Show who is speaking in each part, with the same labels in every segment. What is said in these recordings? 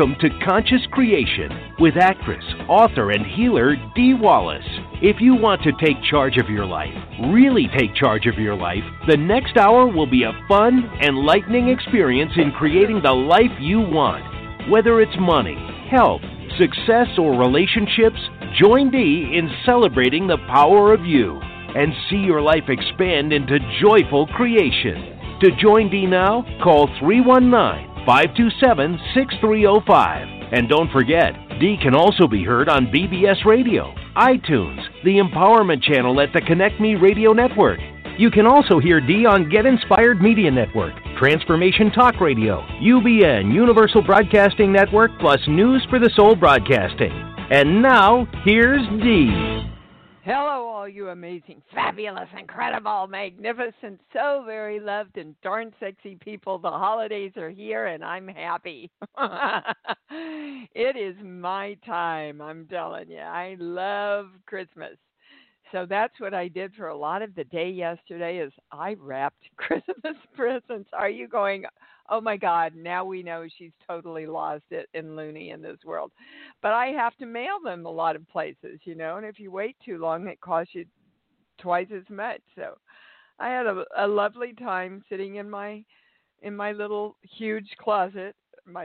Speaker 1: Welcome to Conscious Creation with actress, author, and healer Dee Wallace. If you want to take charge of your life, really take charge of your life, the next hour will be a fun, enlightening experience in creating the life you want. Whether it's money, health, success, or relationships, join Dee in celebrating the power of you and see your life expand into joyful creation. To join Dee now, call 319-527-6305. And don't forget, Dee can also be heard on BBS Radio, iTunes, the Empowerment Channel at the Connect Me Radio Network. You can also hear Dee on Get Inspired Media Network, Transformation Talk Radio, UBN, Universal Broadcasting Network, plus News for the Soul Broadcasting. And now, here's Dee.
Speaker 2: Hello, all you amazing, fabulous, incredible, magnificent, so very loved and darn sexy people. The holidays are here, and I'm happy. It is my time, I'm telling you. I love Christmas. So that's what I did for a lot of the day yesterday is I wrapped Christmas presents. Are you going, oh, my God, now we know she's totally lost it and loony in this world. But I have to mail them a lot of places, you know, and if you wait too long, it costs you twice as much. So I had a lovely time sitting in my little huge closet,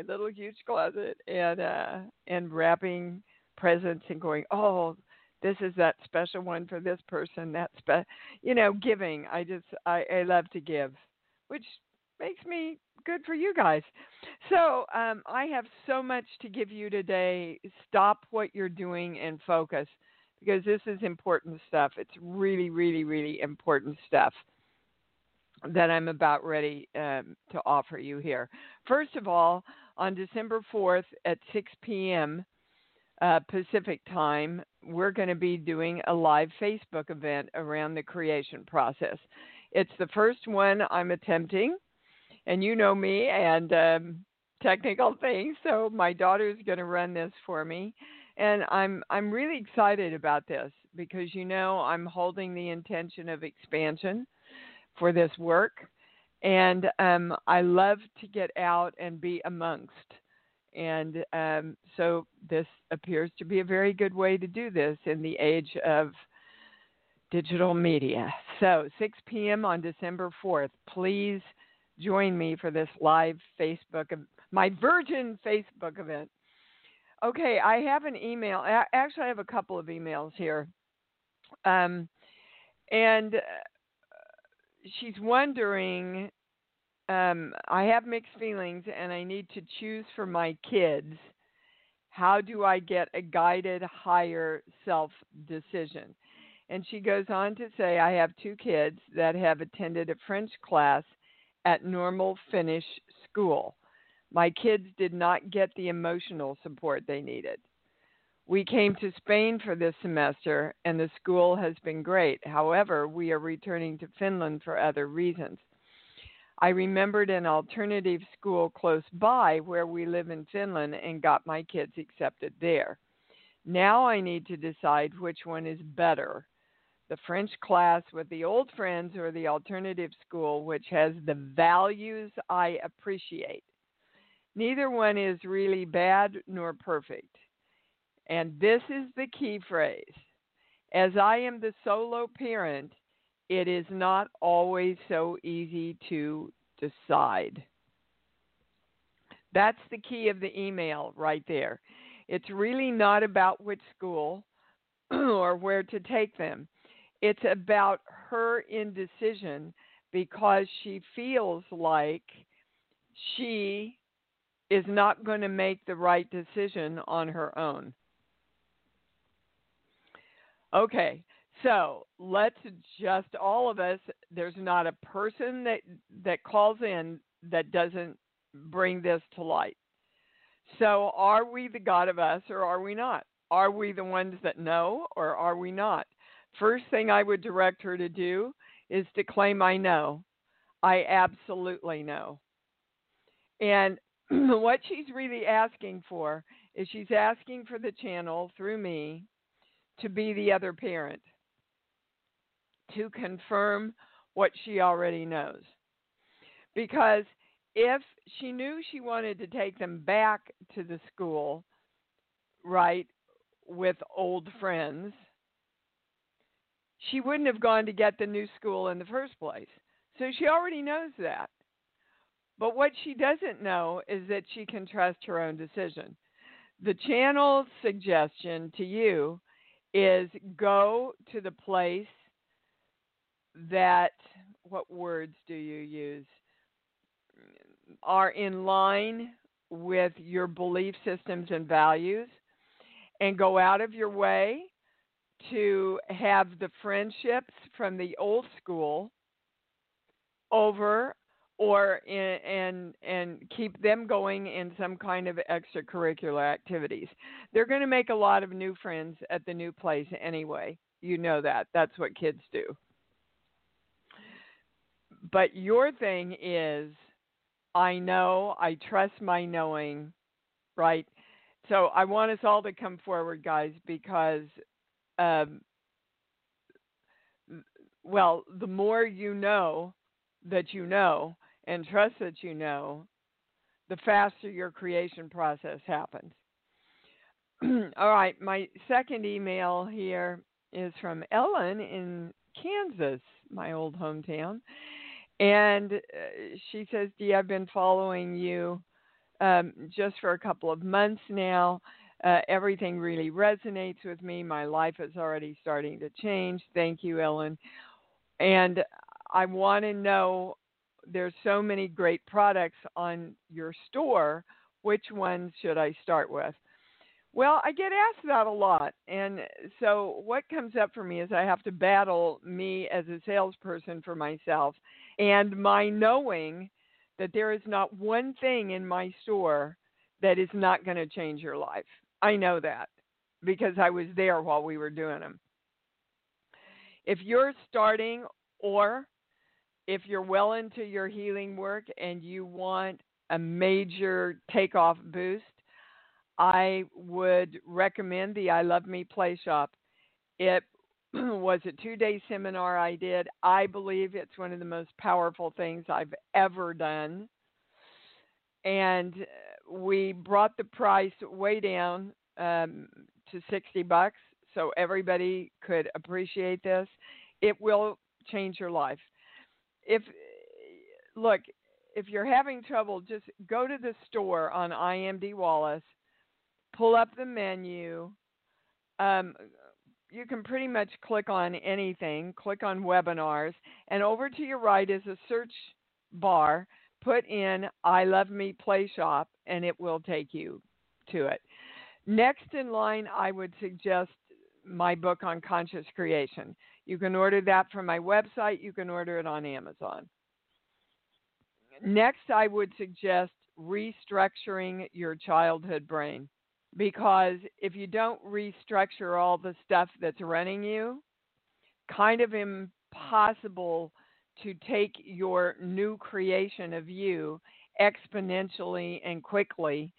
Speaker 2: and wrapping presents and going, oh, this is that special one for this person. Giving. I love to give, which makes me good for you guys. So I have so much to give you today. Stop what you're doing and focus, because this is important stuff. It's really, really, really important stuff that I'm about ready to offer you here. First of all, on December 4th at 6 p.m., Pacific time, we're going to be doing a live Facebook event around the creation process. It's the first one I'm attempting, and you know me and technical things, so my daughter's going to run this for me, and I'm really excited about this because, you know, I'm holding the intention of expansion for this work, and I love to get out and be amongst. And so this appears to be a very good way to do this in the age of digital media. So 6 p.m. on December 4th, please join me for this live my Virgin Facebook event. Okay, I have an email. Actually, I have a couple of emails here. And she's wondering, I have mixed feelings and I need to choose for my kids. How do I get a guided higher self decision? And she goes on to say, I have two kids that have attended a French class at Normal Finnish School. My kids did not get the emotional support they needed. We came to Spain for this semester and the school has been great. However, we are returning to Finland for other reasons. I remembered an alternative school close by where we live in Finland and got my kids accepted there. Now I need to decide which one is better, the French class with the old friends or the alternative school which has the values I appreciate. Neither one is really bad nor perfect. And this is the key phrase. As I am the solo parent, it is not always so easy to decide. That's the key of the email right there. It's really not about which school or where to take them. It's about her indecision because she feels like she is not going to make the right decision on her own. Okay. So let's just, all of us, there's not a person that calls in that doesn't bring this to light. So are we the God of us or are we not? Are we the ones that know or are we not? First thing I would direct her to do is to claim I know. I absolutely know. And what she's really asking for is she's asking for the channel through me to be the other parent, to confirm what she already knows. Because if she knew she wanted to take them back to the school, right, with old friends, she wouldn't have gone to get the new school in the first place. So she already knows that. But what she doesn't know is that she can trust her own decision. The channel's suggestion to you is go to the place that, what words do you use, are in line with your belief systems and values, and go out of your way to have the friendships from the old school over, or and keep them going in some kind of extracurricular activities. They're going to make a lot of new friends at the new place anyway. You know that. That's what kids do. But your thing is, I know, I trust my knowing, right? So I want us all to come forward, guys, because, well, the more you know that you know and trust that you know, the faster your creation process happens. All right, my second email here is from Ellen in Kansas, my old hometown. And she says, Dee, I've been following you just for a couple of months now. Everything really resonates with me. My life is already starting to change. Thank you, Ellen. And I want to know, there's so many great products on your store. Which ones should I start with? Well, I get asked that a lot. And so what comes up for me is I have to battle me as a salesperson for myself and my knowing that there is not one thing in my store that is not going to change your life. I know that because I was there while we were doing them. If you're starting, or if you're well into your healing work and you want a major takeoff boost, I would recommend the I Love Me Play Shop. It was a 2-day seminar I did. I believe it's one of the most powerful things I've ever done. And we brought the price way down to $60 so everybody could appreciate this. It will change your life. If you're having trouble, just go to the store on I Am Dee Wallace, pull up the menu. You can pretty much click on anything, click on webinars, and over to your right is a search bar. Put in I Love Me Play Shop, and it will take you to it. Next in line, I would suggest my book on conscious creation. You can order that from my website. You can order it on Amazon. Next, I would suggest restructuring your childhood brain, because if you don't restructure all the stuff that's running you, kind of impossible to take your new creation of you exponentially and quickly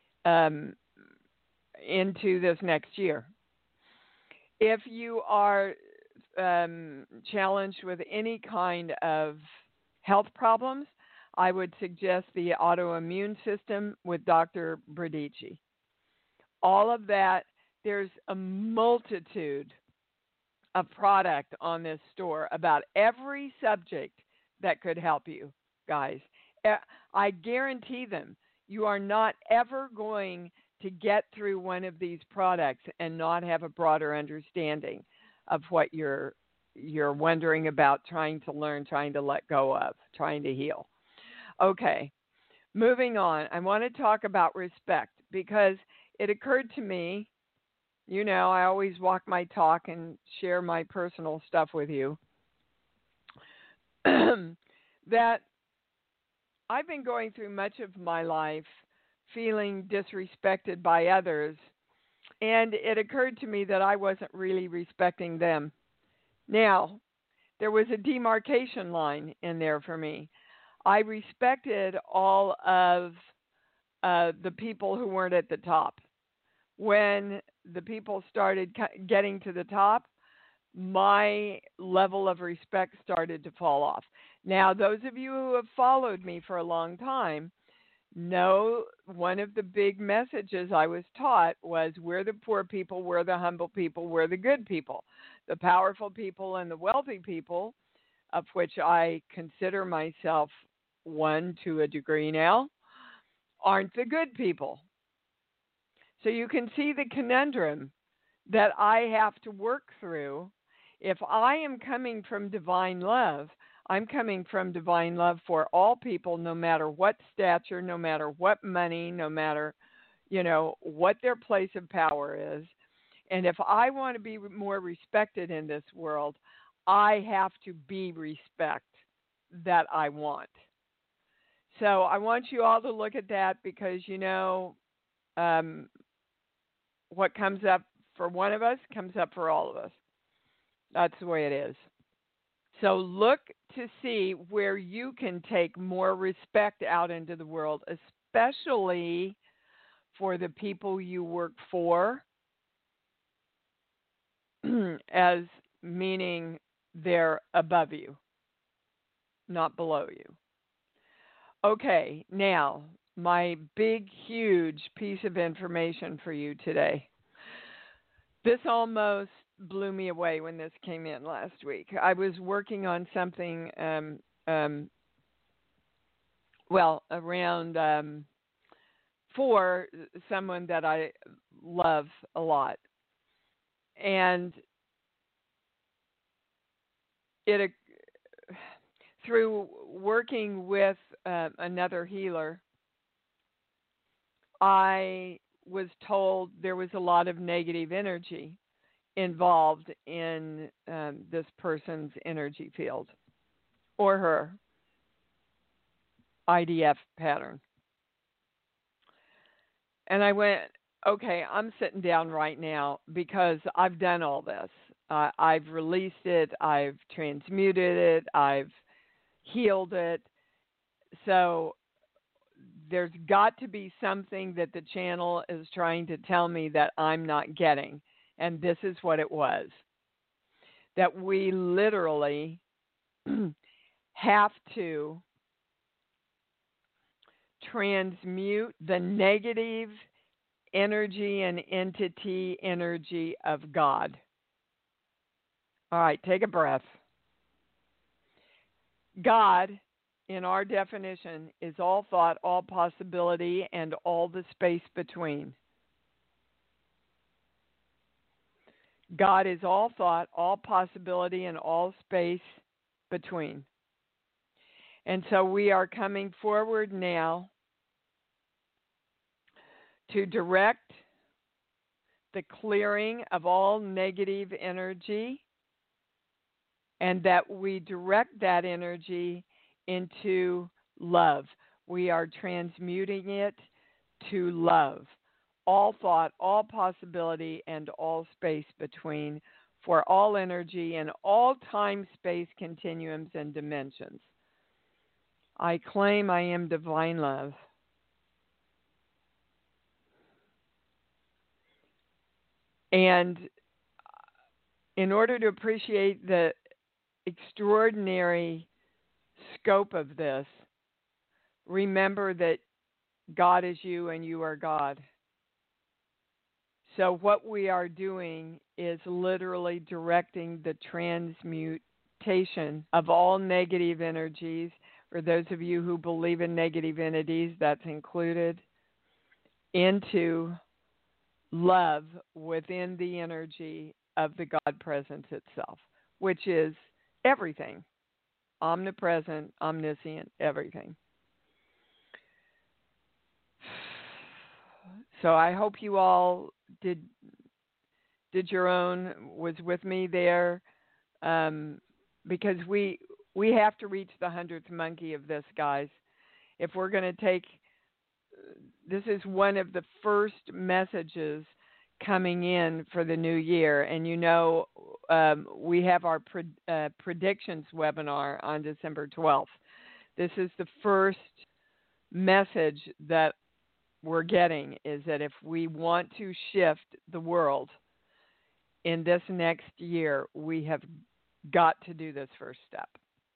Speaker 2: into this next year. If you are challenged with any kind of health problems, I would suggest the autoimmune system with Dr. Bradici. All of that, there's a multitude of product on this store about every subject that could help you, guys. I guarantee them. You are not ever going to get through one of these products and not have a broader understanding of what you're wondering about, trying to learn, trying to let go of, trying to heal. Okay, moving on. I want to talk about respect, because it occurred to me, you know, I always walk my talk and share my personal stuff with you, that I've been going through much of my life feeling disrespected by others, and it occurred to me that I wasn't really respecting them. Now, there was a demarcation line in there for me. I respected all of the people who weren't at the top. When the people started getting to the top, my level of respect started to fall off. Now, those of you who have followed me for a long time know one of the big messages I was taught was we're the poor people, we're the humble people, we're the good people. The powerful people and the wealthy people, of which I consider myself one to a degree now, aren't the good people. So you can see the conundrum that I have to work through. If I am coming from divine love, I'm coming from divine love for all people, no matter what stature, no matter what money, no matter, what their place of power is. And if I want to be more respected in this world, I have to be respect that I want. So I want you all to look at that because, what comes up for one of us comes up for all of us. That's the way it is. So look to see where you can take more respect out into the world, especially for the people you work for, as meaning they're above you, not below you. Okay, now, my big, huge piece of information for you today. This almost blew me away when this came in last week. I was working on something, around for someone that I love a lot. And it through working with another healer, I was told there was a lot of negative energy involved in this person's energy field or her IDF pattern. And I went, okay, I'm sitting down right now because I've done all this. I've released it. I've transmuted it. I've healed it. So there's got to be something that the channel is trying to tell me that I'm not getting. And this is what it was. That we literally have to transmute the negative energy and entity energy of God. All right, take a breath. God, in our definition, is all thought, all possibility, and all the space between. God is all thought, all possibility, and all space between. And so we are coming forward now to direct the clearing of all negative energy, and that we direct that energy into love. We are transmuting it to love. All thought, all possibility, and all space between, for all energy and all time, space, continuums, and dimensions. I claim I am divine love. And in order to appreciate the extraordinary scope of this, remember that God is you and you are God. So what we are doing is literally directing the transmutation of all negative energies. For those of you who believe in negative entities, that's included, into love within the energy of the God presence itself, which is everything. Omnipresent, omniscient, everything. So I hope you all did your own, was with me there, because we have to reach the 100th monkey of this, guys. If we're going to take, this is one of the first messages coming in for the new year. And we have our predictions webinar on December 12th. This is the first message that we're getting, is that if we want to shift the world in this next year, we have got to do this first step.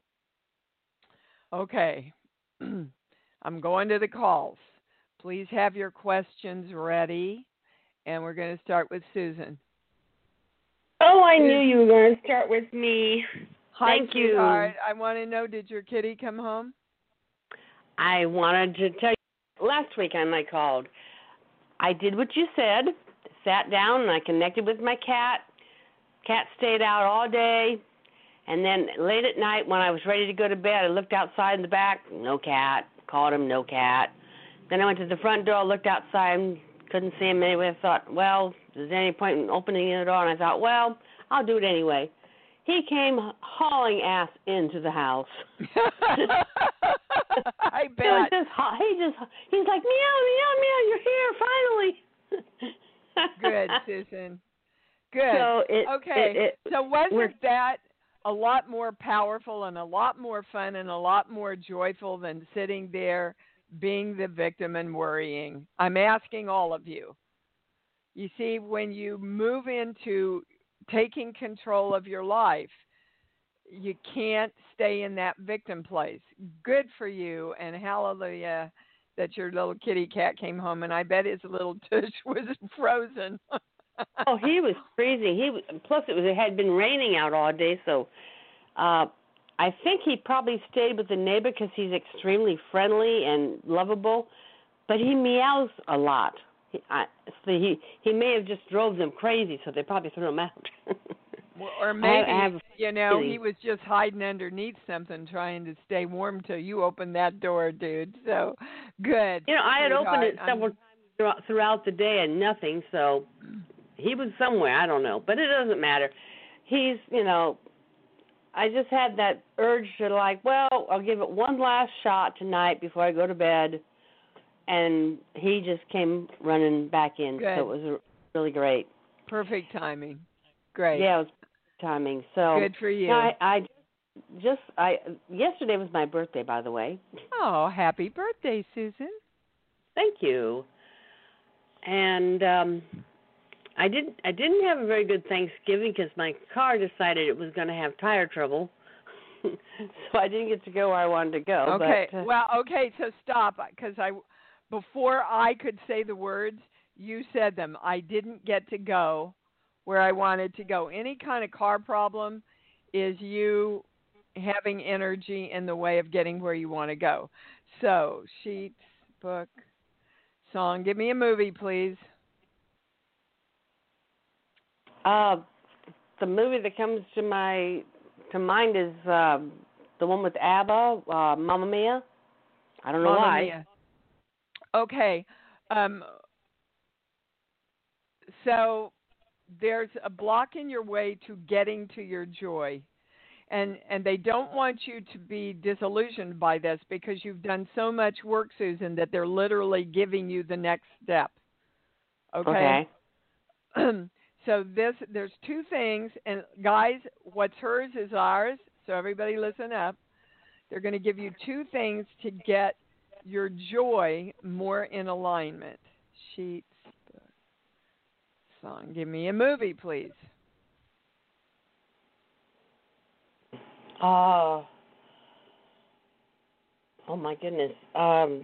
Speaker 2: Okay. I'm going to the calls. Please have your questions ready, and we're going to start with Susan.
Speaker 3: Oh, I knew you were going to start with me.
Speaker 2: Hi,
Speaker 3: Thank
Speaker 2: sweetheart.
Speaker 3: you.
Speaker 2: I want to know, did your kitty come home?
Speaker 3: I wanted to tell you, last weekend I called. I did what you said, sat down, and I connected with my cat. Cat stayed out all day, and then late at night when I was ready to go to bed, I looked outside in the back, no cat. Called him, no cat. Then I went to the front door, looked outside, couldn't see him anyway. I thought, well, is there any point in opening the door? And I thought, well, I'll do it anyway. He came hauling ass into the house.
Speaker 2: I bet.
Speaker 3: He's like, meow, meow, meow, you're here, finally.
Speaker 2: Good, Susan. Good.
Speaker 3: So
Speaker 2: so wasn't that a lot more powerful and a lot more fun and a lot more joyful than sitting there being the victim and worrying? I'm asking all of you. You see, when you move into taking control of your life, you can't stay in that victim place. Good for you, and hallelujah that your little kitty cat came home, and I bet his little tush was frozen.
Speaker 3: Oh, he was freezing. Plus it had been raining out all day, so I think he probably stayed with the neighbor because he's extremely friendly and lovable, but he meows a lot. He may have just drove them crazy, so they probably threw him out.
Speaker 2: Or maybe, he was just hiding underneath something trying to stay warm till you opened that door, dude. So, good.
Speaker 3: I had opened it several times throughout the day and nothing, so he was somewhere. I don't know, but it doesn't matter. He's, I just had that urge to I'll give it one last shot tonight before I go to bed. And he just came running back in.
Speaker 2: Good.
Speaker 3: So it was really great.
Speaker 2: Perfect timing. Great.
Speaker 3: Yeah, it was perfect timing. So
Speaker 2: good for you.
Speaker 3: Yesterday was my birthday, by the way.
Speaker 2: Oh, happy birthday, Susan.
Speaker 3: Thank you. And I didn't have a very good Thanksgiving because my car decided it was going to have tire trouble. So I didn't get to go where I wanted to go.
Speaker 2: Okay.
Speaker 3: But,
Speaker 2: so stop, because before I could say the words, you said them. I didn't get to go where I wanted to go. Any kind of car problem is you having energy in the way of getting where you want to go. So, sheets, book, song. Give me a movie, please.
Speaker 3: The movie that comes to mind is the one with ABBA, Mamma Mia. I don't know
Speaker 2: Mamma
Speaker 3: why.
Speaker 2: Mia. Okay. So there's a block in your way to getting to your joy. And they don't want you to be disillusioned by this because you've done so much work, Susan, that they're literally giving you the next step. Okay. So there's two things, and guys, what's hers is ours. So everybody listen up. They're going to give you two things to get your joy more in alignment. Sheets, book, song. Give me a movie, please.
Speaker 3: Oh my goodness. I'm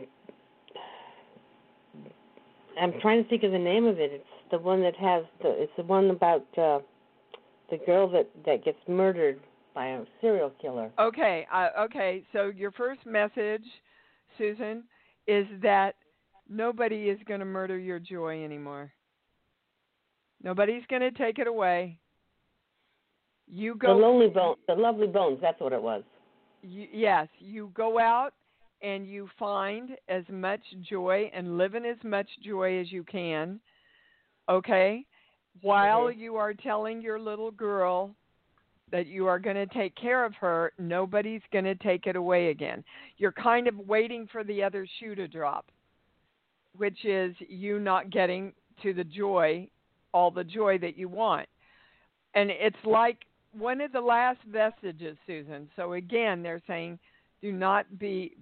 Speaker 3: trying to think of the name of it. It's the one that has it's the one about the girl that gets murdered by a serial killer.
Speaker 2: Okay. So your first message, Susan, is that nobody is going to murder your joy anymore. Nobody's going to take it away. You go.
Speaker 3: The Lovely Bones. That's what it was.
Speaker 2: Yes, you go out and you find as much joy and live in as much joy as you can. Okay, while you are telling your little girl that you are going to take care of her, nobody's going to take it away again. You're kind of waiting for the other shoe to drop, which is you not getting to the joy, all the joy that you want. And it's like one of the last vestiges, Susan. So again, they're saying, do not be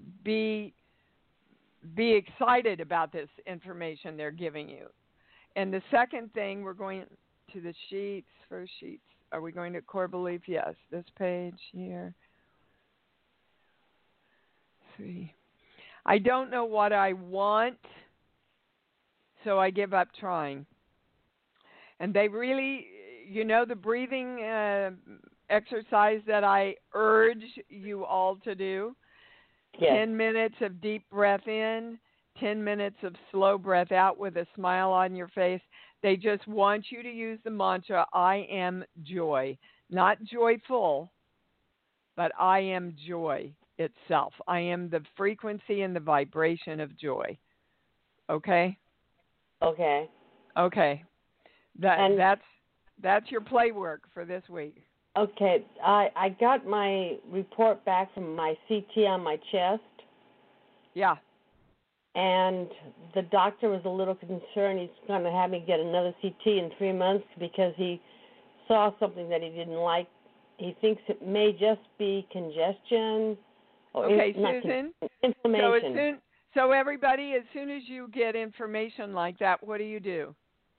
Speaker 2: excited about this information they're giving you. And the second thing we're going to the sheets. First sheets. Are we going to core belief? Yes. This page here. 3. I don't know what I want, so I give up trying. And they really, the breathing exercise that I urge you all to do.
Speaker 3: Yes.
Speaker 2: 10 minutes of deep breath in, 10 minutes of slow breath out with a smile on your face. They just want you to use the mantra, I am joy. Not joyful, but I am joy itself. I am the frequency and the vibration of joy. Okay?
Speaker 3: Okay.
Speaker 2: Okay. That's your play work for this week.
Speaker 3: Okay. I got my report back from my CT on my chest.
Speaker 2: Yeah.
Speaker 3: And the doctor was a little concerned. He's going to have me get another CT in 3 months because he saw something that he didn't like. He thinks it may just be congestion. Or
Speaker 2: Okay, Susan.
Speaker 3: Inflammation.
Speaker 2: So everybody, as soon as you get information like that, what do?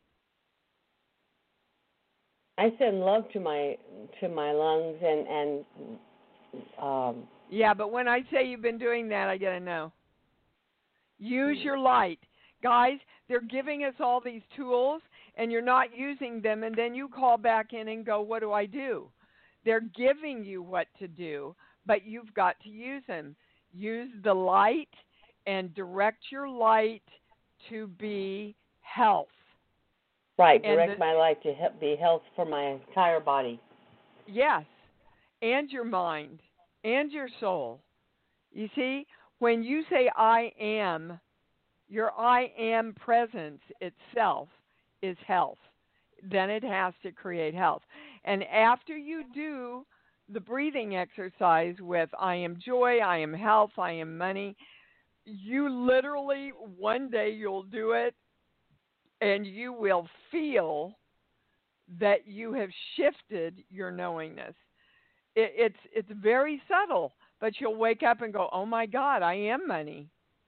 Speaker 3: I send love to my lungs and
Speaker 2: yeah, but when I say you've been doing that, I gotta know. Use your light. Guys, they're giving us all these tools and you're not using them, and then you call back in and go, what do I do? They're giving you what to do, but you've got to use them. Use the light and direct your light to be health.
Speaker 3: Right, direct my light to be health for my entire body.
Speaker 2: Yes, and your mind and your soul. You see, when you say I am, your I am presence itself is health. Then it has to create health. And after you do the breathing exercise with I am joy, I am health, I am money, you literally, one day you'll do it and you will feel that you have shifted your knowingness. It's very subtle, but you'll wake up and go, oh my God, I am money.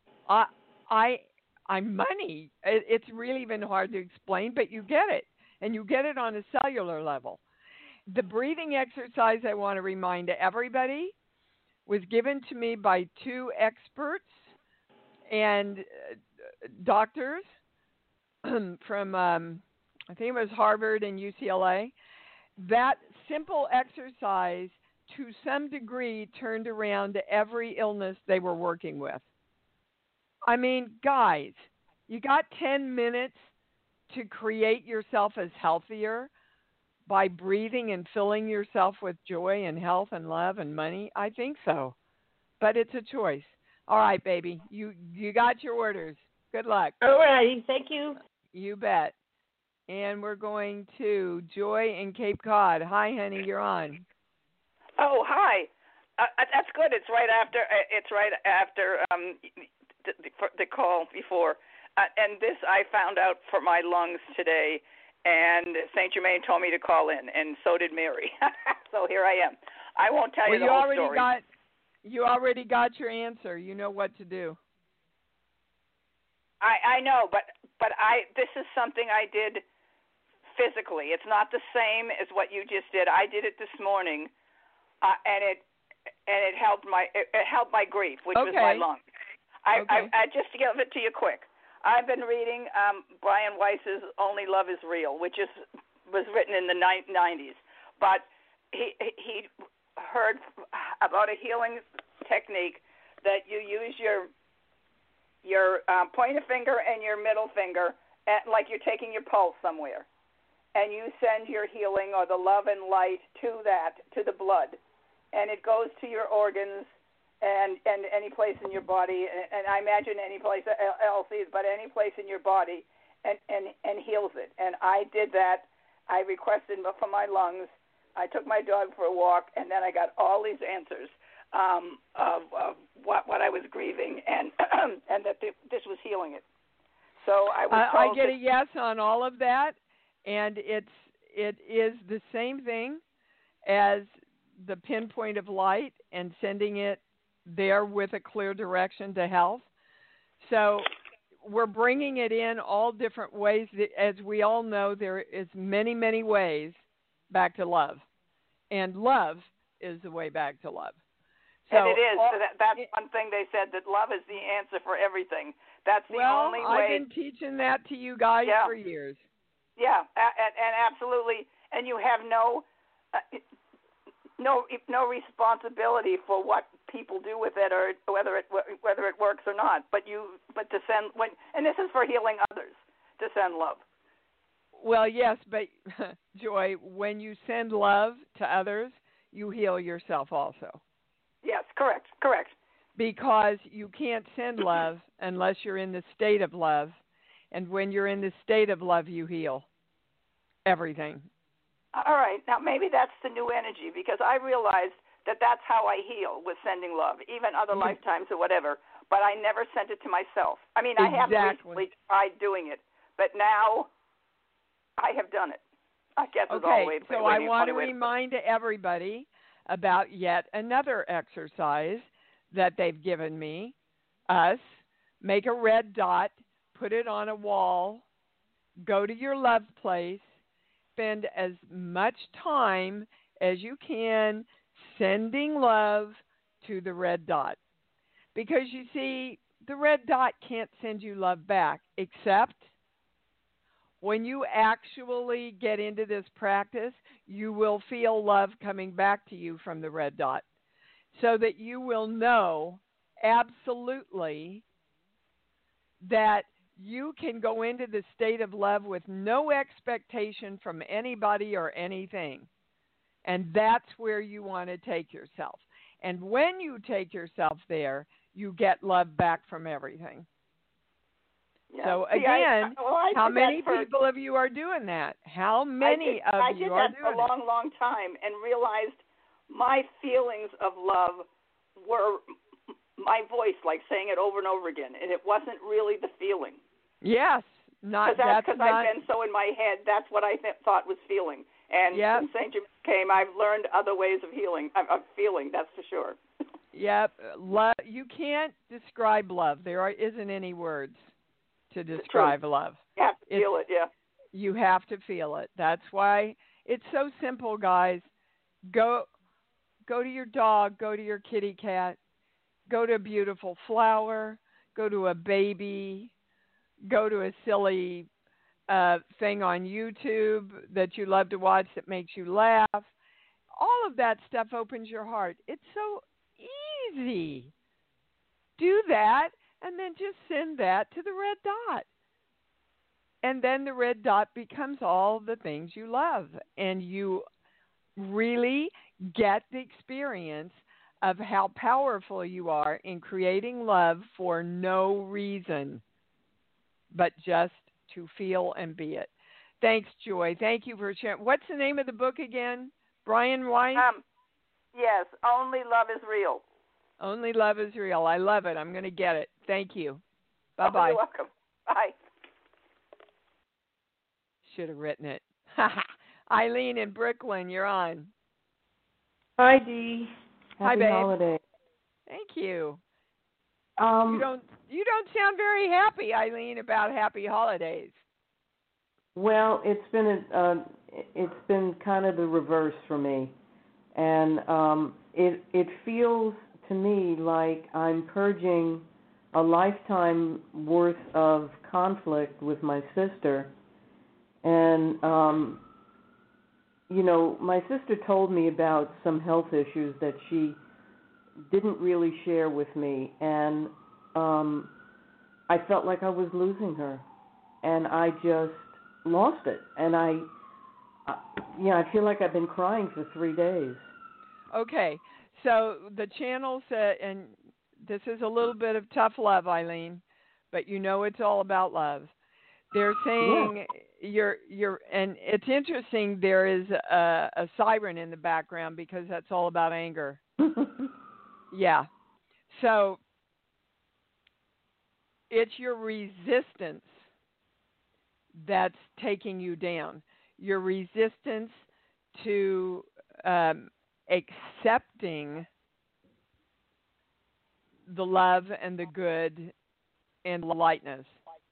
Speaker 2: I'm money. It's really even hard to explain, but you get it. And you get it on a cellular level. The breathing exercise, I want to remind everybody, was given to me by 2 experts and doctors from, I think it was Harvard and UCLA. That simple exercise, to some degree, turned around every illness they were working with. I mean, guys, you got 10 minutes to create yourself as healthier by breathing and filling yourself with joy and health and love and money? I think so. But it's a choice. All right, baby. You got your orders. Good luck.
Speaker 3: All righty. Thank you.
Speaker 2: You bet. And we're going to Joy in Cape Cod. Hi, honey. You're on.
Speaker 4: Oh, hi. That's good. It's right after. The call before. And this I found out for my lungs today, and St. Germain told me to call in, and so did Mary. So here I am. I won't tell you the whole story.
Speaker 2: You already got your answer. You know what to do.
Speaker 4: I know, but this is something I did physically. It's not the same as what you just did. I did it this morning, and it helped my grief, which was my lungs. I just to give it to you quick. I've been reading Brian Weiss's Only Love Is Real, which was written in the 90s. But he heard about a healing technique that you use your pointer finger and your middle finger like you're taking your pulse somewhere. And you send your healing or the love and light to the blood. And it goes to your organs and any place in your body, and I imagine any place else, but any place in your body, and heals it. And I did that. I requested for my lungs. I took my dog for a walk, and then I got all these answers of what I was grieving, and that this was healing it. So I was told
Speaker 2: I get a yes on all of that, and it is the same thing as the pinpoint of light and sending it there with a clear direction to health. So we're bringing it in all different ways. As we all know, there is many, many ways back to love, and love is the way back to love. So,
Speaker 4: and it is. That's one thing they said, that love is the answer for everything. That's the only way.
Speaker 2: I've been teaching that to you guys for years.
Speaker 4: Yeah, and absolutely. And you have no responsibility for what people do with it, or whether it works or not. But to send, and this is for healing others, to send love.
Speaker 2: Well, yes, but Joy, when you send love to others, you heal yourself also.
Speaker 4: Yes, correct.
Speaker 2: Because you can't send love unless you're in the state of love, and when you're in the state of love, you heal everything.
Speaker 4: All right, now maybe that's the new energy, because I realized that that's how I heal, with sending love, even other lifetimes or whatever, but I never sent it to myself. I mean, I have recently tried doing it, but now I have done it. I guess it's always.
Speaker 2: So I want to remind everybody about yet another exercise that they've given us. Make a red dot, put it on a wall, go to your love place, spend as much time as you can sending love to the red dot. Because you see, the red dot can't send you love back, except when you actually get into this practice, you will feel love coming back to you from the red dot, so that you will know absolutely that you can go into the state of love with no expectation from anybody or anything. And that's where you want to take yourself. And when you take yourself there, you get love back from everything. Yeah. So again, how many people of you are doing that? How many of you are doing it? I did that for a long,
Speaker 4: long time, and realized my feelings of love were my voice, like saying it over and over again, and it wasn't really the feeling.
Speaker 2: Yes,
Speaker 4: because I've been so in my head. That's what I thought was feeling. And since St. Germain came, I've learned other ways of healing, of feeling. That's for sure.
Speaker 2: Yep, love. You can't describe love. There isn't any words to describe love.
Speaker 4: You have to feel it. Yeah.
Speaker 2: You have to feel it. That's why it's so simple, guys. Go to your dog. Go to your kitty cat. Go to a beautiful flower. Go to a baby. Go to a silly thing on YouTube that you love to watch that makes you laugh. All of that stuff opens your heart. It's so easy. Do that, and then just send that to the red dot. And then the red dot becomes all the things you love. And you really get the experience of how powerful you are in creating love for no reason, but just to feel and be it. Thanks, Joy. Thank you for sharing. What's the name of the book again? Brian Weiss?
Speaker 4: Yes, Only Love is Real.
Speaker 2: Only Love is Real. I love it. I'm going to get it. Thank you. Bye-bye.
Speaker 4: You're welcome. Bye.
Speaker 2: Should have written it. Eileen in Brooklyn, you're on.
Speaker 5: Hi, Dee.
Speaker 2: Hi, babe.
Speaker 5: Holiday.
Speaker 2: Thank you. You don't sound very happy, Eileen, about happy holidays.
Speaker 5: Well, it's been kind of the reverse for me, and it feels to me like I'm purging a lifetime worth of conflict with my sister, and my sister told me about some health issues that she didn't really share with me, and I felt like I was losing her, and I just lost it, and I feel like I've been crying for 3 days.
Speaker 2: Okay, so the channel said, and this is a little bit of tough love, Eileen, but it's all about love. They're saying you're, and it's interesting. There is a siren in the background because that's all about anger. Yeah. So it's your resistance that's taking you down. Your resistance to accepting the love and the good and the lightness.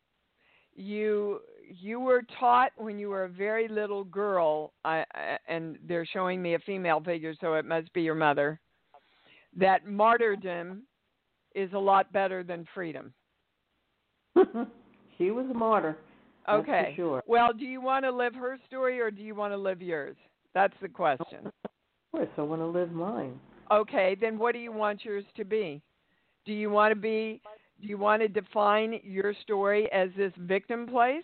Speaker 2: you were taught when you were a very little girl, and they're showing me a female figure, so it must be your mother, that martyrdom is a lot better than freedom.
Speaker 5: She was a martyr.
Speaker 2: Okay.
Speaker 5: That's for sure.
Speaker 2: Well, do you want to live her story or do you want to live yours? That's the question.
Speaker 5: Of course, I want to live mine.
Speaker 2: Okay, then what do you want yours to be? Do you want to define your story as this victim place?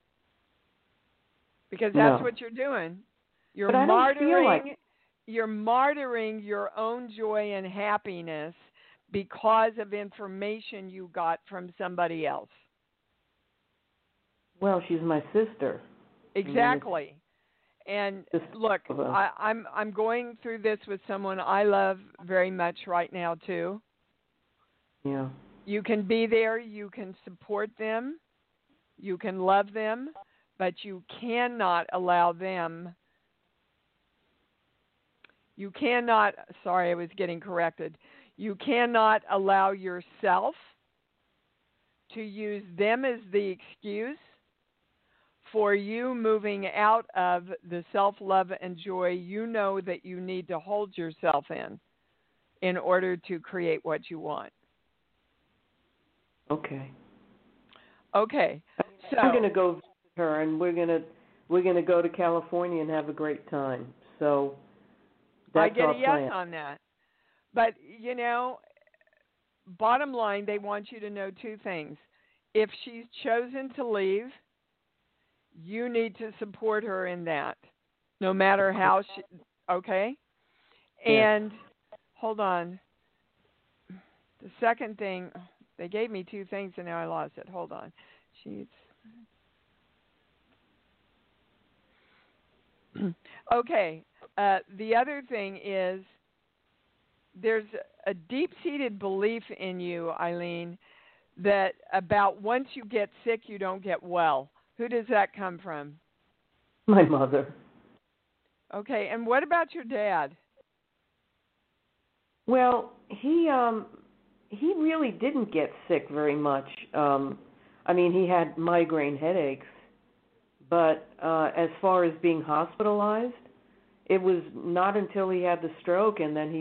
Speaker 2: Because that's what you're doing. You're martyring your own joy and happiness because of information you got from somebody else.
Speaker 5: Well, she's my sister.
Speaker 2: Exactly. And look, I'm going through this with someone I love very much right now too.
Speaker 5: Yeah.
Speaker 2: You can be there, you can support them, you can love them, but you cannot allow them. You cannot allow yourself to use them as the excuse for you moving out of the self-love and joy you know that you need to hold yourself in order to create what you want.
Speaker 5: Okay.
Speaker 2: So
Speaker 5: I'm going to go visit her, and we're going to go to California and have a great time. So that's
Speaker 2: I get
Speaker 5: our
Speaker 2: a yes
Speaker 5: plan.
Speaker 2: on that. But, bottom line, they want you to know two things. If she's chosen to leave, you need to support her in that, no matter how she, okay? And, hold on. The second thing, they gave me two things and now I lost it. Hold on. Okay. The other thing is there's a deep-seated belief in you, Eileen, that about once you get sick, you don't get well. Who does that come from?
Speaker 5: My mother.
Speaker 2: Okay, and what about your dad?
Speaker 5: Well, he really didn't get sick very much. He had migraine headaches, but as far as being hospitalized, it was not until he had the stroke, and then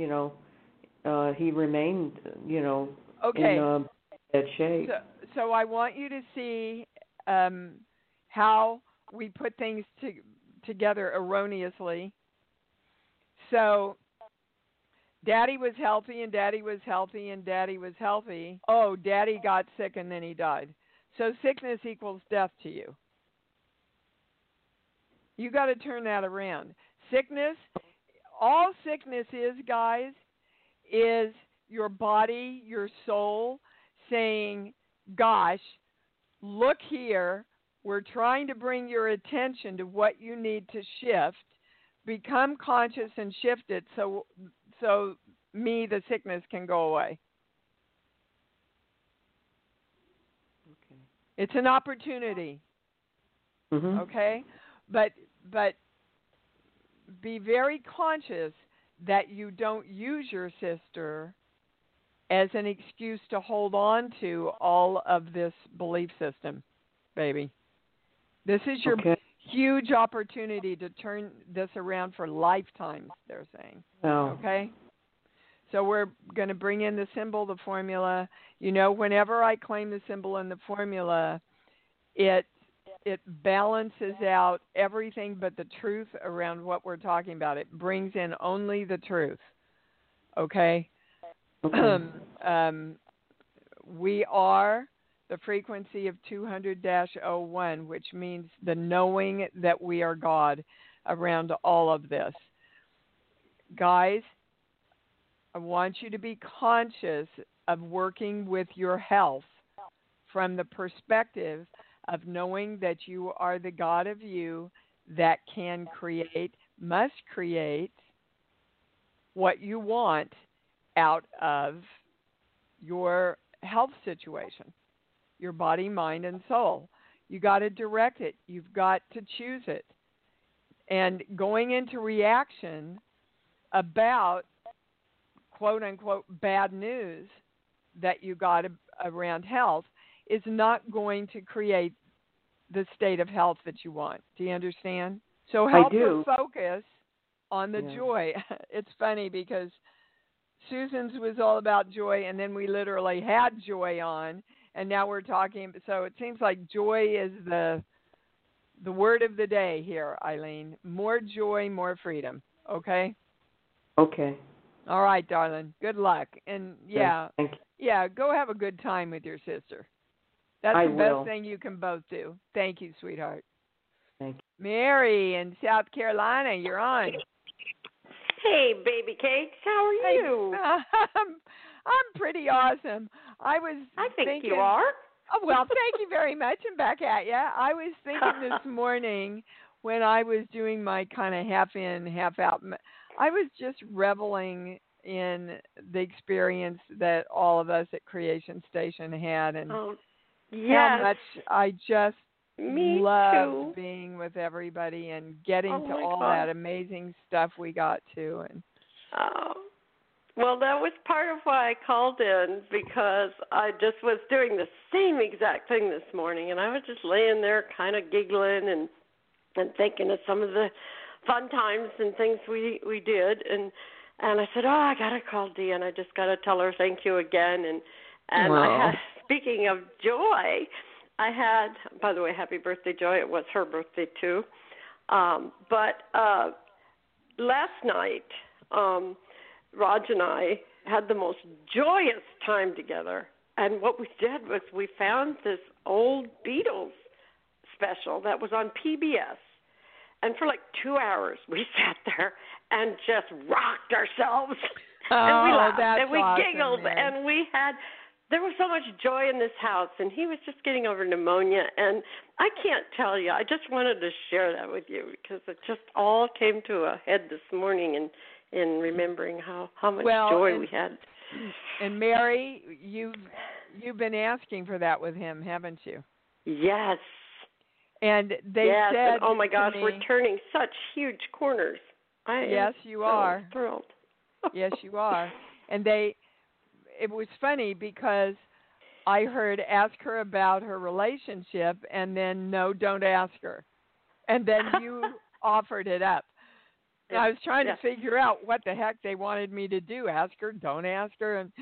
Speaker 5: he remained, in bad shape.
Speaker 2: So I want you to see how we put things together erroneously. So Daddy was healthy, and Daddy was healthy, and Daddy was healthy. Oh, Daddy got sick, and then he died. So sickness equals death to you. You got to turn that around. All sickness is, guys, is your body, your soul saying, gosh, look here, we're trying to bring your attention to what you need to shift. Become conscious and shift it so the sickness can go away.
Speaker 5: Okay.
Speaker 2: It's an opportunity.
Speaker 5: Mm-hmm.
Speaker 2: Okay? But be very conscious that you don't use your sister as an excuse to hold on to all of this belief system, baby. This is your huge opportunity to turn this around for lifetimes, they're saying.
Speaker 5: Oh.
Speaker 2: Okay? So we're going to bring in the symbol, the formula. Whenever I claim the symbol and the formula, it balances out everything but the truth around what we're talking about. It brings in only the truth. Okay? We are the frequency of 200-01, which means the knowing that we are God around all of this. Guys, I want you to be conscious of working with your health from the perspective of knowing that you are the God of you that must create what you want out of your health situation, your body, mind, and soul. You got to direct it. You've got to choose it. And going into reaction about quote-unquote bad news that you got around health is not going to create the state of health that you want. Do you understand? So help her focus on the joy. It's funny because Susan's was all about joy, and then we literally had joy on, and now we're talking. So it seems like joy is the word of the day here, Eileen. More joy, more freedom. Okay?
Speaker 5: Okay.
Speaker 2: All right, darling. Good luck. And
Speaker 5: Thank you.
Speaker 2: Go have a good time with your sister. That's the best thing you can both do. Thank you, sweetheart.
Speaker 5: Thank you.
Speaker 2: Mary in South Carolina, you're on.
Speaker 6: Hey, baby cakes, how are you?
Speaker 2: I'm pretty awesome. I think
Speaker 6: thinking, you are.
Speaker 2: Oh, well, thank you very much, and back at you. I was thinking this morning when I was doing my kind of half in, half out, I was just reveling in the experience that all of us at Creation Station had, and how much I just loved being with everybody and getting to all that amazing stuff we got to. And
Speaker 6: well, that was part of why I called in, because I just was doing the same exact thing this morning, and I was just laying there kind of giggling and thinking of some of the fun times and things we did, and I said, I got to call Dee, and I just got to tell her thank you again. And I had, speaking of joy, I had, by the way, happy birthday, Joy. It was her birthday, too. But last night, Raj and I had the most joyous time together. And what we did was we found this old Beatles special that was on PBS. And for like 2 hours, we sat there and just rocked ourselves. And we laughed and we giggled, man. And we had... There was so much joy in this house, and he was just getting over pneumonia, and I can't tell you. I just wanted to share that with you because it just all came to a head this morning in remembering how much joy we had.
Speaker 2: And Mary, you've been asking for that with him, haven't you?
Speaker 6: Yes.
Speaker 2: And they said,
Speaker 6: and, oh my gosh, we're turning such huge corners.
Speaker 2: Yes, you are.
Speaker 6: Thrilled.
Speaker 2: Yes, you are. And it was funny because I heard ask her about her relationship, and then no, don't ask her. And then you offered it up. And I was trying to figure out what the heck they wanted me to do. Ask her, don't ask her. And,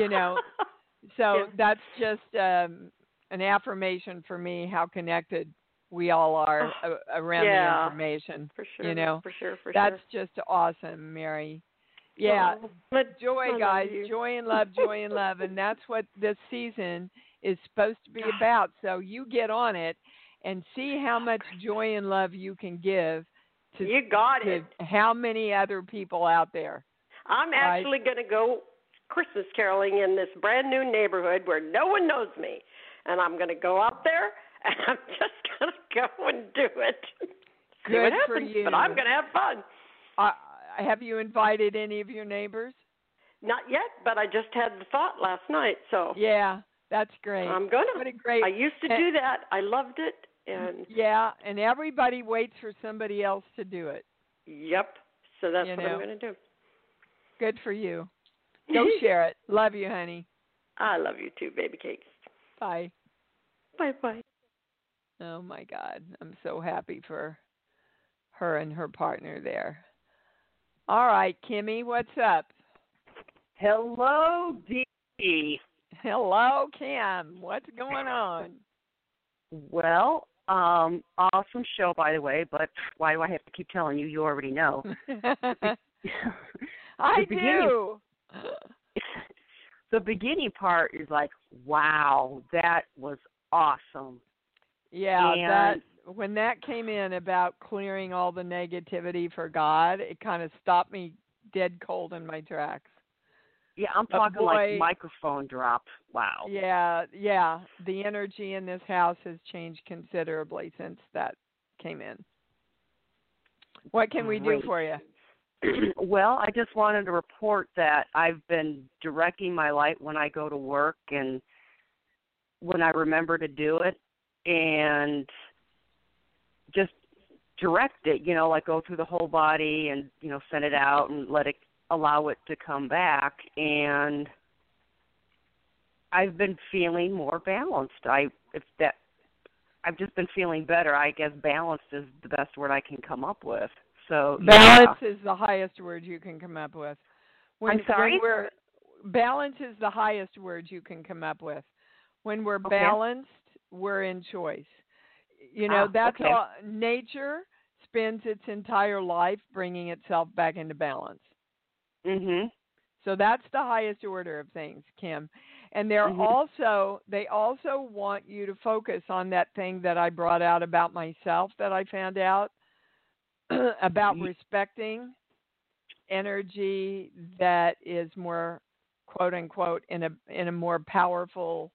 Speaker 2: so that's just an affirmation for me how connected we all are around the information.
Speaker 6: For sure. For sure.
Speaker 2: That's just awesome, Mary. Yeah, joy, guys, joy and love, and that's what this season is supposed to be about. So you get on it and see how much joy and love you can give to how many other people out there.
Speaker 6: I'm actually going to go Christmas caroling in this brand new neighborhood where no one knows me, and I'm going to go out there and I'm just going to go and do it. See what happens,
Speaker 2: for you.
Speaker 6: But I'm going to have fun.
Speaker 2: Have you invited any of your neighbors?
Speaker 6: Not yet, but I just had the thought last night. So
Speaker 2: yeah, that's great.
Speaker 6: I'm gonna.
Speaker 2: What a great.
Speaker 6: I used to do that. I loved it, and
Speaker 2: and everybody waits for somebody else to do it.
Speaker 6: Yep. So that's what I'm gonna do.
Speaker 2: Good for you. Go share it. Love you, honey.
Speaker 6: I love you too, baby cakes.
Speaker 2: Bye.
Speaker 6: Bye.
Speaker 2: Oh my God, I'm so happy for her and her partner there. All right, Kimmy, what's up?
Speaker 7: Hello, Dee.
Speaker 2: Hello, Kim. What's going on?
Speaker 7: Well, awesome show, by the way, but why do I have to keep telling you? You already know.
Speaker 2: I do.
Speaker 7: The beginning part is like, wow, that was awesome.
Speaker 2: Yeah, when that came in about clearing all the negativity for God, it kind of stopped me dead cold in my tracks.
Speaker 7: Yeah, I'm talking like microphone drop. Wow.
Speaker 2: Yeah. The energy in this house has changed considerably since that came in. What can we do for you?
Speaker 7: Well, I just wanted to report that I've been directing my light when I go to work and when I remember to do it, and just direct it, like go through the whole body and, send it out and allow it to come back. And I've been feeling more balanced. I've just been feeling better. I guess balanced is the best word I can come up with. So
Speaker 2: balance is the highest word you can come up with.
Speaker 7: I'm sorry?
Speaker 2: Balance is the highest word you can come up with. When we're
Speaker 7: Okay.
Speaker 2: balanced, we're in choice. You know, that's
Speaker 7: okay.
Speaker 2: all. Nature spends its entire life bringing itself back into balance.
Speaker 7: Mhm.
Speaker 2: So that's the highest order of things, Kim. And they also want you to focus on that thing that I brought out about myself that I found out about respecting energy that is more, quote unquote, in a more powerful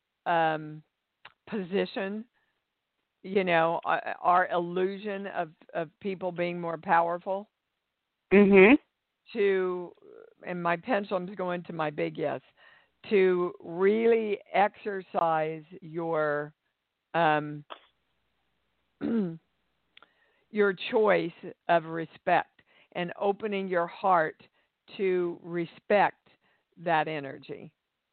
Speaker 2: position. You know, our illusion of people being more powerful.
Speaker 7: Mhm.
Speaker 2: And my pendulum's going to my big yes, to really exercise your your choice of respect and opening your heart to respect that energy.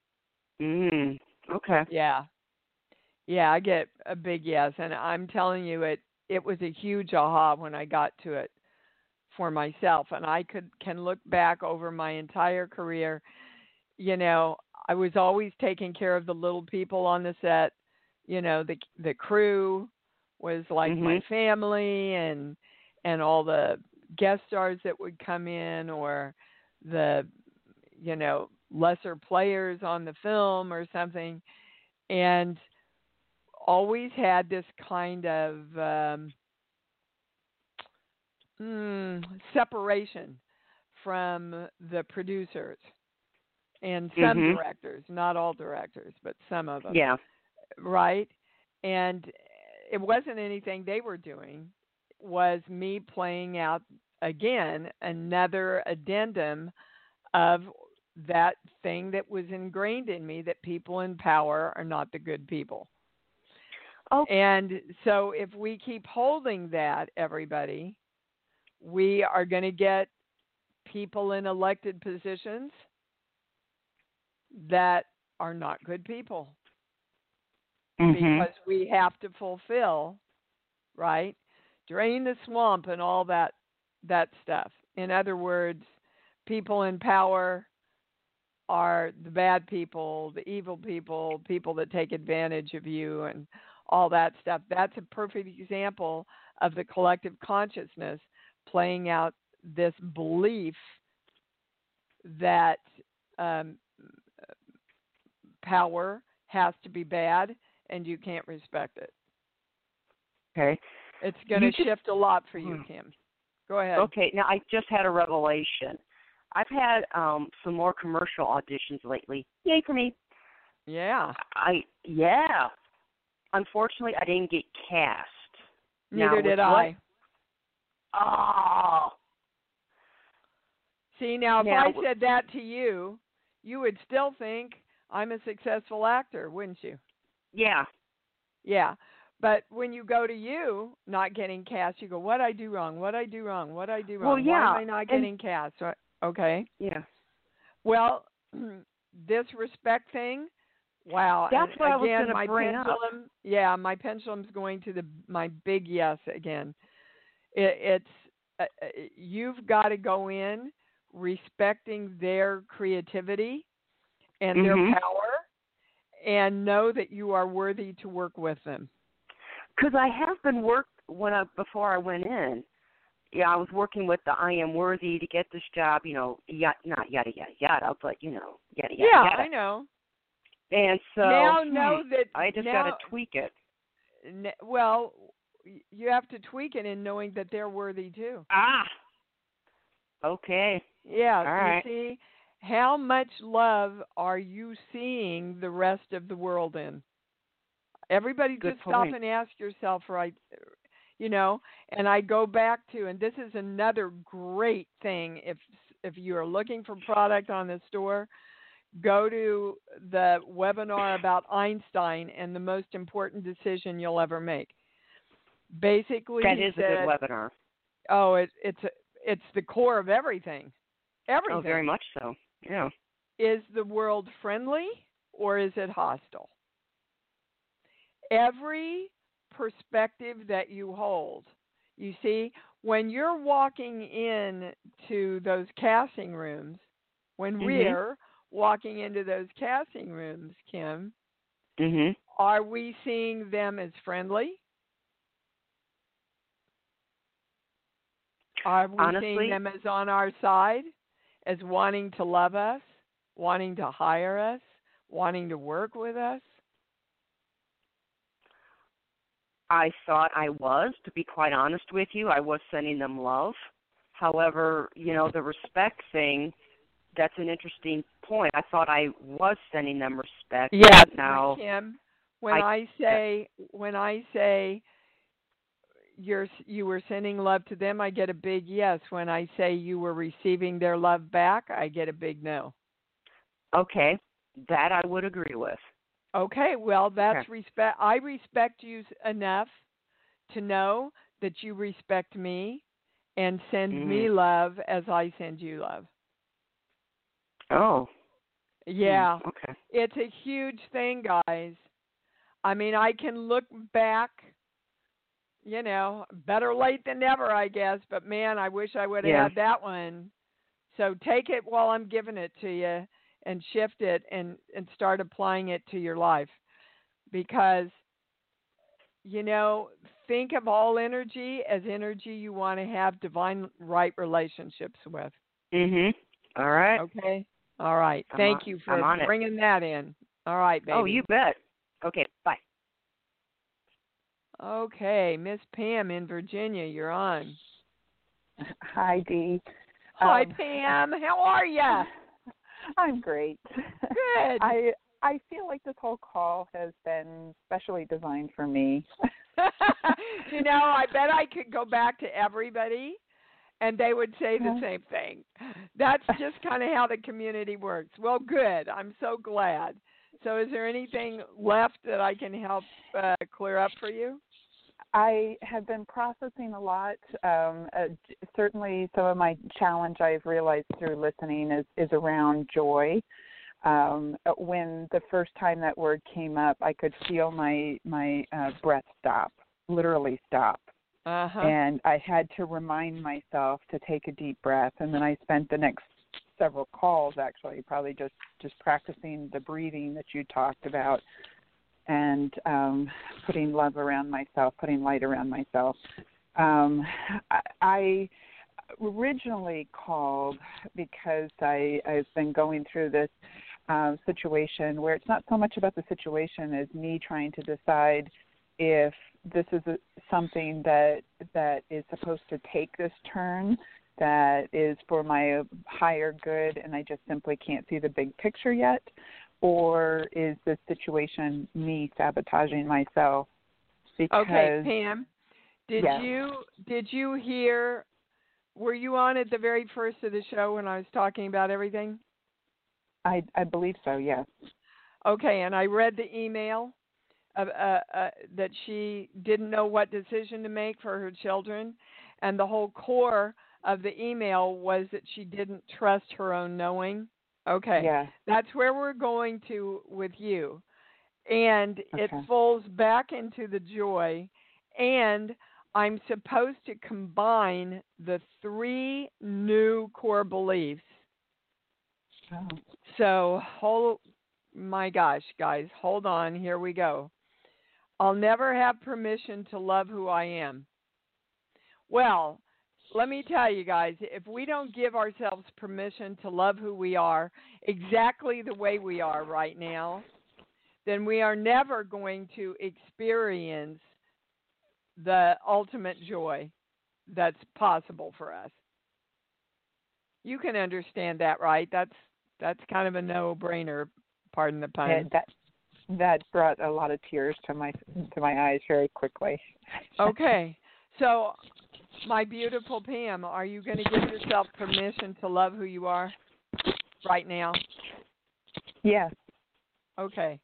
Speaker 7: Okay.
Speaker 2: Yeah, I get a big yes, and I'm telling you, it was a huge aha when I got to it for myself, and I can look back over my entire career. You know, I was always taking care of the little people on the set. You know, the crew was like my family, and all the guest stars that would come in, or the, you know, lesser players on the film or something, and always had this kind of separation from the producers and some directors, not all directors, but some of them.
Speaker 7: Yeah.
Speaker 2: Right? And it wasn't anything they were doing. It was me playing out, again, another addendum of that thing that was ingrained in me, that people in power are not the good people.
Speaker 7: Oh.
Speaker 2: And so if we keep holding that, everybody, we are going to get people in elected positions that are not good people. Because we have to fulfill, right? Drain the swamp and all that stuff. In other words, people in power are the bad people, the evil people, people that take advantage of you and all that stuff. That's a perfect example of the collective consciousness playing out this belief that power has to be bad and you can't respect it.
Speaker 7: Okay.
Speaker 2: It's going to shift a lot for you, Kim. Go ahead.
Speaker 7: Okay. Now, I just had a revelation. I've had some more commercial auditions lately. Yay for me.
Speaker 2: Yeah.
Speaker 7: Unfortunately, I didn't get cast.
Speaker 2: Neither did I.
Speaker 7: Oh.
Speaker 2: See, now, if I said that to you, you would still think I'm a successful actor, wouldn't you?
Speaker 7: Yeah.
Speaker 2: Yeah. But when you go to you not getting cast, you go, what I do wrong? What I do wrong? What I do wrong?
Speaker 7: Well, yeah.
Speaker 2: Why am I not getting cast? Okay.
Speaker 7: Yeah.
Speaker 2: Well, this respect thing, wow.
Speaker 7: That's what
Speaker 2: again,
Speaker 7: I was going to bring up.
Speaker 2: Yeah, my pendulum's going to my big yes again. It's you've got to go in respecting their creativity and their power, and know that you are worthy to work with them.
Speaker 7: Because I have been before I went in. Yeah, I was working with the I am worthy to get this job, you know, not yada, yada, yada, but, you know, yada, yada,
Speaker 2: yada.
Speaker 7: Yeah,
Speaker 2: I know.
Speaker 7: And so
Speaker 2: now know that
Speaker 7: I just got to tweak it.
Speaker 2: Well, you have to tweak it in knowing that they're worthy too.
Speaker 7: Okay.
Speaker 2: Yeah,
Speaker 7: all right.
Speaker 2: You see, how much love are you seeing the rest of the world in? Everybody
Speaker 7: Good
Speaker 2: just
Speaker 7: point.
Speaker 2: stop and ask yourself, right, you know, and I go back to, and this is another great thing, if you are looking for product on the store, go to the webinar about Einstein and the most important decision you'll ever make. Basically,
Speaker 7: that is a good webinar.
Speaker 2: Oh, it's the core of everything. Everything.
Speaker 7: Oh, very much so. Yeah.
Speaker 2: Is the world friendly or is it hostile? Every perspective that you hold, you see, when you're walking in to those casting rooms, when we're walking into those casting rooms, Kim, are we seeing them as friendly? Are we seeing them as on our side, as wanting to love us, wanting to hire us, wanting to work with us?
Speaker 7: I thought I was, to be quite honest with you. I was sending them love. However, the respect thing, that's an interesting point. I thought I was sending them respect.
Speaker 2: Yes,
Speaker 7: now,
Speaker 2: Kim. When I say you were sending love to them, I get a big yes. When I say you were receiving their love back, I get a big no.
Speaker 7: Okay, that I would agree with.
Speaker 2: Okay, well, that's respect. I respect you enough to know that you respect me and send me love as I send you love.
Speaker 7: Oh.
Speaker 2: Yeah.
Speaker 7: Okay.
Speaker 2: It's a huge thing, guys. I mean, I can look back, better late than never, I guess, but man, I wish I would have had that one. So take it while I'm giving it to you and shift it and start applying it to your life. Because, think of all energy as energy you want to have divine right relationships with.
Speaker 7: All right.
Speaker 2: Okay. All right. Thank you for bringing that in. All right, baby.
Speaker 7: Oh, you bet. Okay, bye.
Speaker 2: Okay, Miss Pam in Virginia, you're on.
Speaker 8: Hi, Dee.
Speaker 2: Hi, Pam. How are you?
Speaker 8: I'm great.
Speaker 2: Good.
Speaker 8: I feel like this whole call has been specially designed for me.
Speaker 2: I bet I could go back to everybody and they would say the same thing. That's just kind of how the community works. Well, good. I'm so glad. So is there anything left that I can help clear up for you?
Speaker 8: I have been processing a lot. Certainly some of my challenge I've realized through listening is around joy. When the first time that word came up, I could feel my breath stop, literally stop. And I had to remind myself to take a deep breath. And then I spent the next several calls actually probably just practicing the breathing that you talked about and putting love around myself, putting light around myself. I originally called because I've been going through this situation where it's not so much about the situation as me trying to decide if this is something that is supposed to take this turn, that is for my higher good, and I just simply can't see the big picture yet, or is this situation me sabotaging myself? Because,
Speaker 2: okay, Pam, did you hear? Were you on at the very first of the show when I was talking about everything?
Speaker 8: I believe so, yes.
Speaker 2: Okay, and I read the email that she didn't know what decision to make for her children, and the whole core of the email was that she didn't trust her own knowing. Okay, that's where we're going to with you. And it falls back into the joy, and I'm supposed to combine the 3 new core beliefs. So, my gosh, guys, hold on. Here we go. I'll never have permission to love who I am. Well, let me tell you guys, if we don't give ourselves permission to love who we are exactly the way we are right now, then we are never going to experience the ultimate joy that's possible for us. You can understand that, right? That's kind of a no-brainer, pardon the pun.
Speaker 8: Yeah, that brought a lot of tears to my eyes very quickly.
Speaker 2: Okay. So, my beautiful Pam, are you going to give yourself permission to love who you are right now?
Speaker 8: Yes.
Speaker 2: Okay.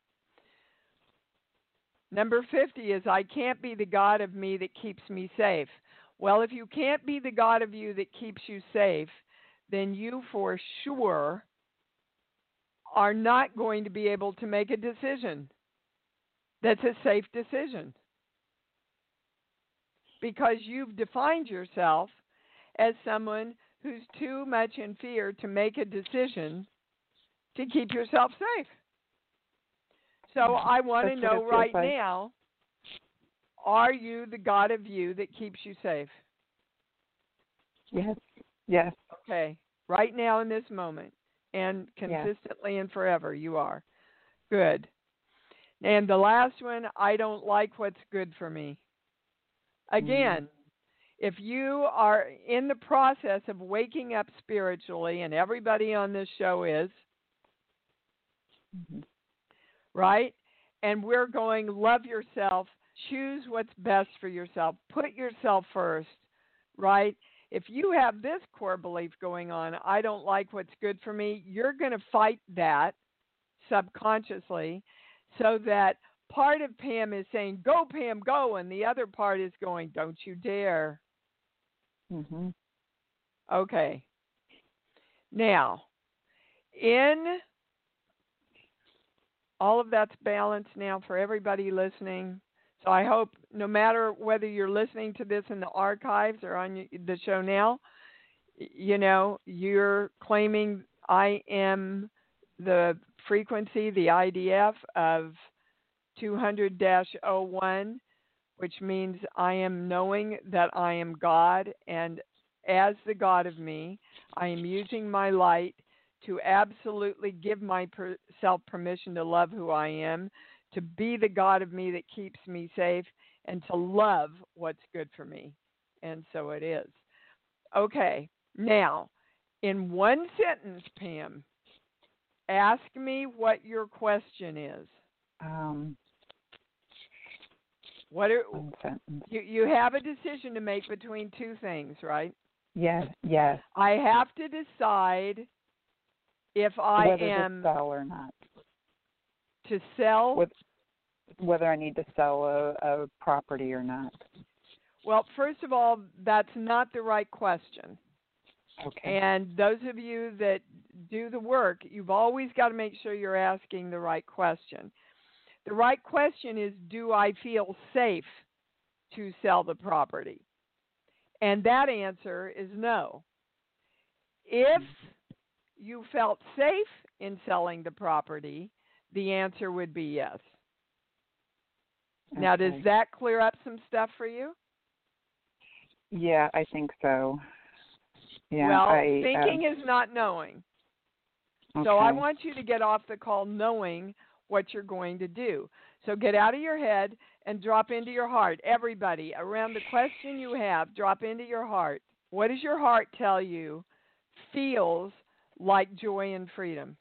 Speaker 2: Number 50 is, I can't be the God of me that keeps me safe. Well, if you can't be the God of you that keeps you safe, then you for sure are not going to be able to make a decision that's a safe decision, because you've defined yourself as someone who's too much in fear to make a decision to keep yourself safe. So I want to know right now, are you the God of you that keeps you safe?
Speaker 8: Yes. Yes.
Speaker 2: Okay. Right now in this moment, and consistently and forever, you are. Good. And the last one, I don't like what's good for me. Again, if you are in the process of waking up spiritually, and everybody on this show is, right? And we're going, love yourself, choose what's best for yourself, put yourself first, right? If you have this core belief going on, I don't like what's good for me, you're going to fight that subconsciously, so that part of Pam is saying, go, Pam, go, and the other part is going, don't you dare. Okay. Now, in all of that's balanced now for everybody listening. So I hope no matter whether you're listening to this in the archives or on the show now, you know, you're claiming I am the frequency, the IDF of 200-01, which means I am knowing that I am God, and as the God of me, I am using my light to absolutely give myself permission to love who I am, to be the God of me that keeps me safe, and to love what's good for me. And so it is. Okay, now, in one sentence, Pam, ask me what your question is.
Speaker 8: One sentence.
Speaker 2: You have a decision to make between two things, right?
Speaker 8: Yes, yes.
Speaker 2: I have to decide if I
Speaker 8: whether
Speaker 2: am
Speaker 8: to sell or not.
Speaker 2: To sell?
Speaker 8: Whether I need to sell a property or not.
Speaker 2: Well, first of all, that's not the right question.
Speaker 8: Okay.
Speaker 2: And those of you that do the work, you've always got to make sure you're asking the right question. The right question is, do I feel safe to sell the property? And that answer is no. If you felt safe in selling the property, the answer would be yes. Okay. Now, does that clear up some stuff for you?
Speaker 8: Yeah, I think so. Yeah,
Speaker 2: well, thinking is not knowing. Okay. So I want you to get off the call knowing what you're going to do. So get out of your head and drop into your heart. Everybody, around the question you have, drop into your heart. What does your heart tell you feels like joy and freedom?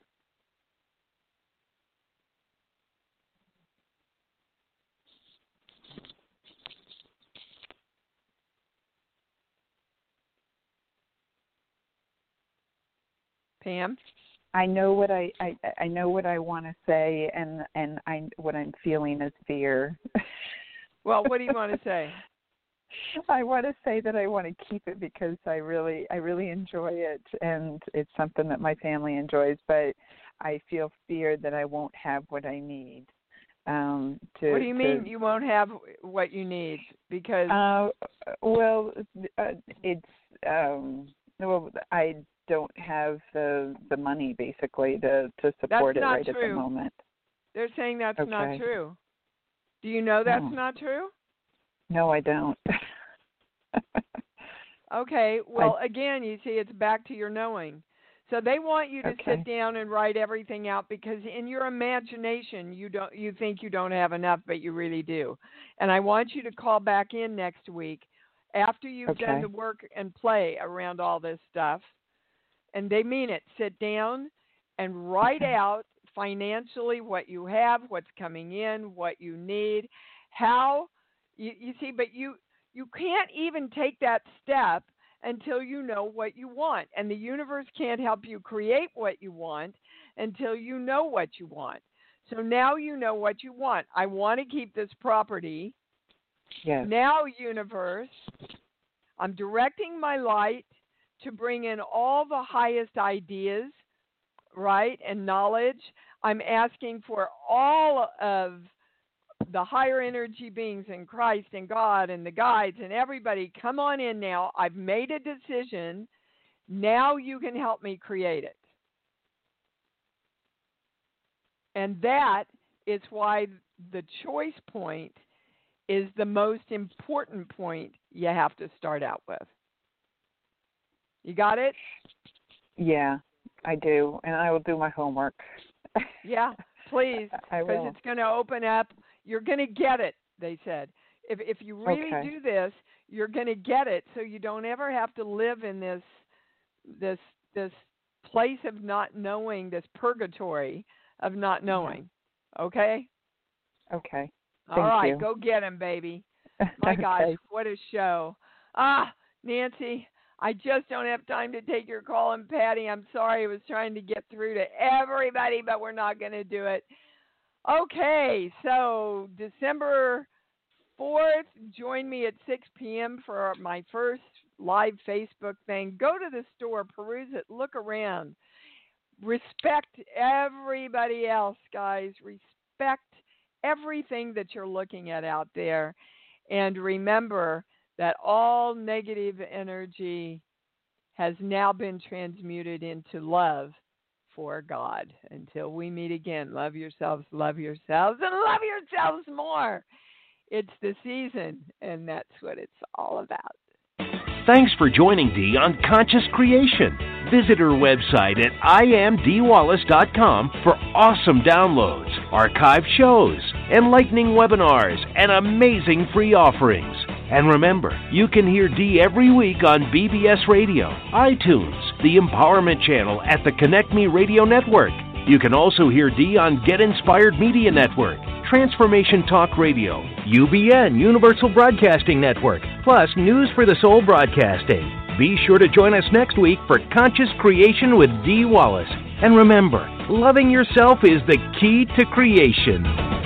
Speaker 2: Pam?
Speaker 8: I know what I know what I want to say, and what I'm feeling is fear.
Speaker 2: Well, what do you want to say?
Speaker 8: I want to say that I want to keep it because I really enjoy it, and it's something that my family enjoys. But I feel fear that I won't have what I need.
Speaker 2: What do you mean you won't have what you need? Because
Speaker 8: I don't have the money basically to support it right at the moment.
Speaker 2: They're saying that's not true. Do you know that's not true?
Speaker 8: No, I don't.
Speaker 2: Okay. Well, again, you see, it's back to your knowing. So they want you to sit down and write everything out because in your imagination you think you don't have enough, but you really do. And I want you to call back in next week after you've done the work and play around all this stuff. And they mean it. Sit down and write out financially what you have, what's coming in, what you need, how you see, but you can't even take that step until you know what you want. And the universe can't help you create what you want until you know what you want. So now you know what you want. I want to keep this property.
Speaker 8: Yes.
Speaker 2: Now, universe, I'm directing my light to bring in all the highest ideas, right, and knowledge. I'm asking for all of the higher energy beings in Christ and God and the guides and everybody, come on in now. I've made a decision. Now you can help me create it. And that is why the choice point is the most important point you have to start out with. You got it?
Speaker 8: Yeah, I do. And I will do my homework.
Speaker 2: Yeah, please.
Speaker 8: I will.
Speaker 2: Because it's going to open up. You're going to get it, they said. If you really do this, you're going to get it, so you don't ever have to live in this place of not knowing, this purgatory of not knowing. Okay?
Speaker 8: Okay.
Speaker 2: All right,
Speaker 8: you.
Speaker 2: go get him, baby. My gosh, what a show. Nancy, I just don't have time to take your call. And Patty, I'm sorry, I was trying to get through to everybody, but we're not going to do it. Okay, so December 4th, join me at 6 p.m. for my first live Facebook thing. Go to the store, peruse it, look around. Respect everybody else, guys. Respect everything that you're looking at out there. And remember that all negative energy has now been transmuted into love for God. Until we meet again, love yourselves, and love yourselves more. It's the season, and that's what it's all about.
Speaker 1: Thanks for joining Dee on Conscious Creation. Visit her website at IamDeeWallace.com for awesome downloads, archived shows, enlightening webinars, and amazing free offerings. And remember, you can hear Dee every week on BBS Radio, iTunes, the Empowerment Channel at the Connect Me Radio Network. You can also hear Dee on Get Inspired Media Network, Transformation Talk Radio, UBN, Universal Broadcasting Network, plus News for the Soul Broadcasting. Be sure to join us next week for Conscious Creation with Dee Wallace. And remember, loving yourself is the key to creation.